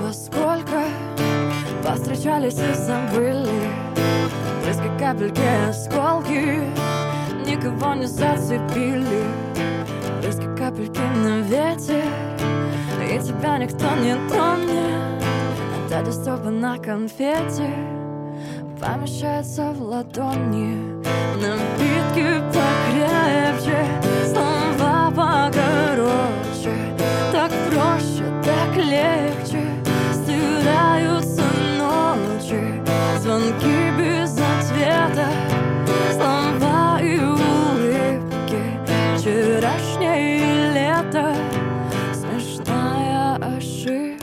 во сколько повстречались и забыли. Брызги, капельки, осколки никого не зацепили. Брызги, капельки на ветер, и тебя никто не тронет. Дядя Степа на конфете помещается в ладони. Напитки покрепче, слова покороче. Так проще, так легче стираются ночи. Звонки без ответа, слова и улыбки. Вчерашнее лето, смешная ошибка.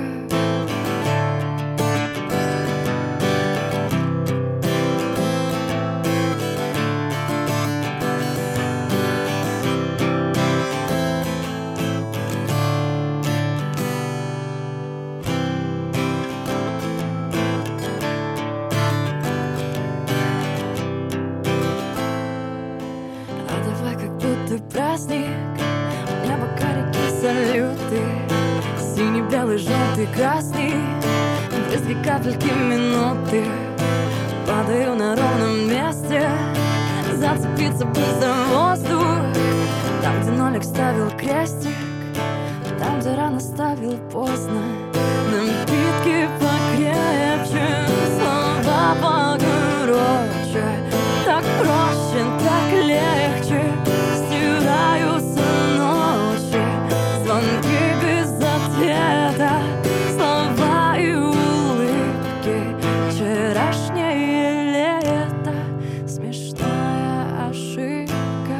Праздник, небо, карики, салюты. Синий, белый, желтый, красный. Брызги, капельки, минуты. Падаю на ровном месте. Зацепиться бы за воздух. Там, где нолик ставил крестик, там, где рано ставил поздно. Напитки покрепче, слова покороче. Так проще, так легче стираются ночи. Звонки без ответа, слова и улыбки. Вчерашнее лето, смешная ошибка.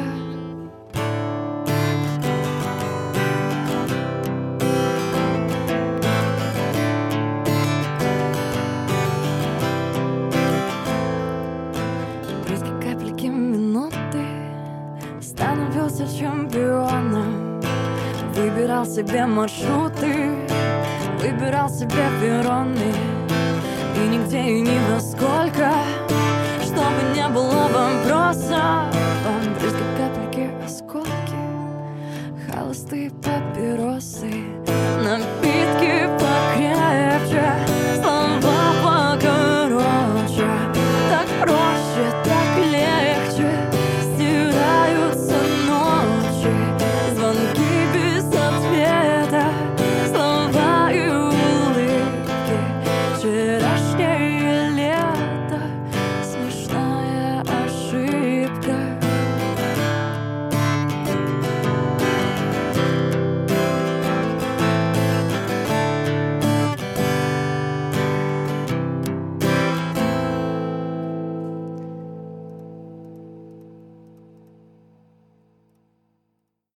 Брызги, капельки, минуты. Становился чемпионом. Выбирал себе маршруты, выбирал себе перроны. И нигде, и ни во сколько, чтобы не было вопроса. Брызги, капельки, осколки, холостые папиросы. На